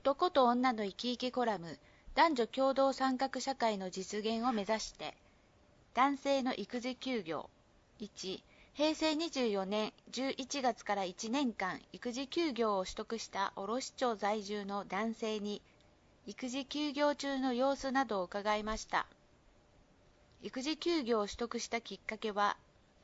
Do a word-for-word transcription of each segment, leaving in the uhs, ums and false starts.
男と女の生き生きコラム、男女共同参画社会の実現を目指して。男性の育児休業。いち、へいせいにじゅうよねんじゅういちがつからいちねんかん育児休業を取得した卸町在住の男性に、育児休業中の様子などを伺いました。育児休業を取得したきっかけは、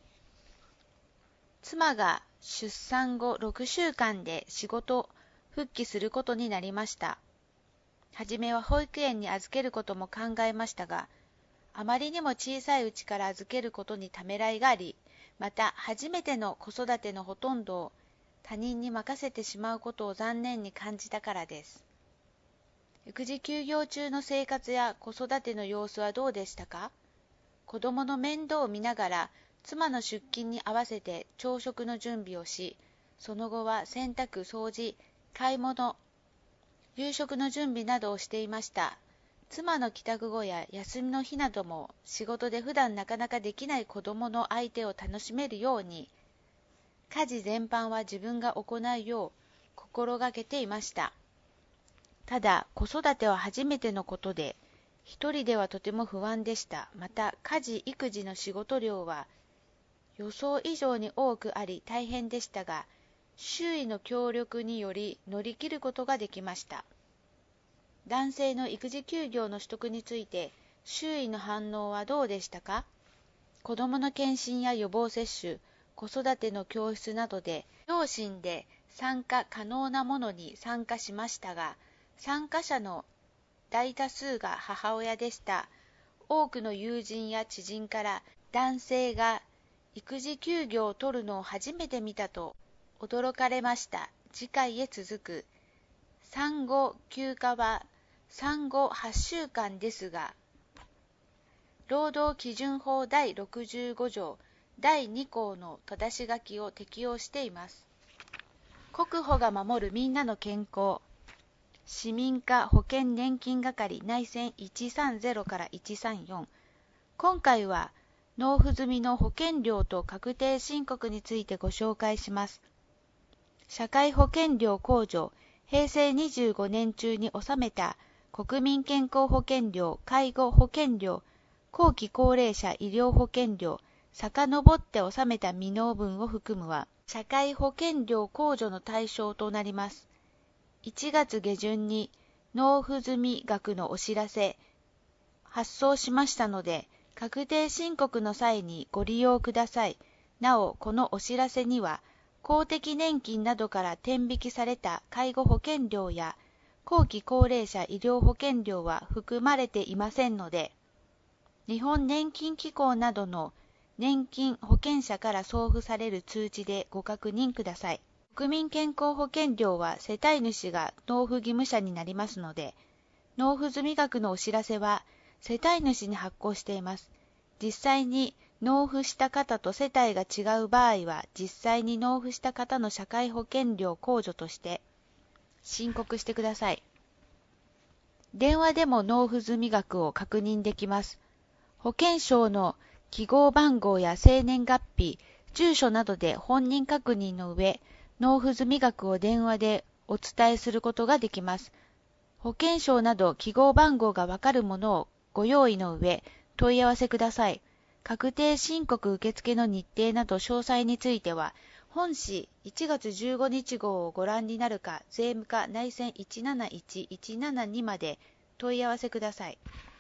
妻が出産後ろくしゅうかんで仕事復帰することになりました。はじめは保育園に預けることも考えましたが、あまりにも小さいうちから預けることにためらいがあり、また初めての子育てのほとんどを他人に任せてしまうことを残念に感じたからです。育児休業中の生活や子育ての様子はどうでしたか？子供の面倒を見ながら、妻の出勤に合わせて朝食の準備をし、その後は洗濯、掃除、買い物、夕食の準備などをしていました。妻の帰宅後や休みの日なども仕事で普段なかなかできない子供の相手を楽しめるように、家事全般は自分が行うよう心がけていました。ただ、子育ては初めてのことで、一人ではとても不安でした。また、家事・育児の仕事量は予想以上に多くあり大変でしたが、周囲の協力により乗り切ることができました。男性の育児休業の取得について、周囲の反応はどうでしたか？子どもの検診や予防接種、子育ての教室などで、両親で参加可能なものに参加しましたが、参加者の大多数が母親でした。多くの友人や知人から、男性が育児休業を取るのを初めて見たと驚かれました。次回へ続く。産後休暇は産後はっしゅうかんですが、労働基準法だいろくじゅうごじょうだいにこうの正し書きを適用しています。国保が守るみんなの健康。市民課保険年金係内線いちさんゼロからいちさんよん。今回は納付済みの保険料と確定申告についてご紹介します。社会保険料控除、へいせいにじゅうごねん中に納めた国民健康保険料、介護保険料、後期高齢者医療保険料、遡って納めた未納分を含むは、社会保険料控除の対象となります。いちがつげじゅんに納付済み額のお知らせ、発送しましたので、確定申告の際にご利用ください。なお、このお知らせには、公的年金などから天引きされた介護保険料や後期高齢者医療保険料は含まれていませんので、日本年金機構などの年金保険者から送付される通知でご確認ください。国民健康保険料は世帯主が納付義務者になりますので、納付済み額のお知らせは世帯主に発行しています。実際に納付した方と世帯が違う場合は、実際に納付した方の社会保険料控除として申告してください。電話でも納付済み額を確認できます。保険証の記号番号や生年月日、住所などで本人確認の上、納付済み額を電話でお伝えすることができます。保険証など記号番号がわかるものをご用意の上、問い合わせください。確定申告受付の日程など詳細については、本誌いちがつじゅうごにち号をご覧になるか、税務課内線いちなないちいちななにまで問い合わせください。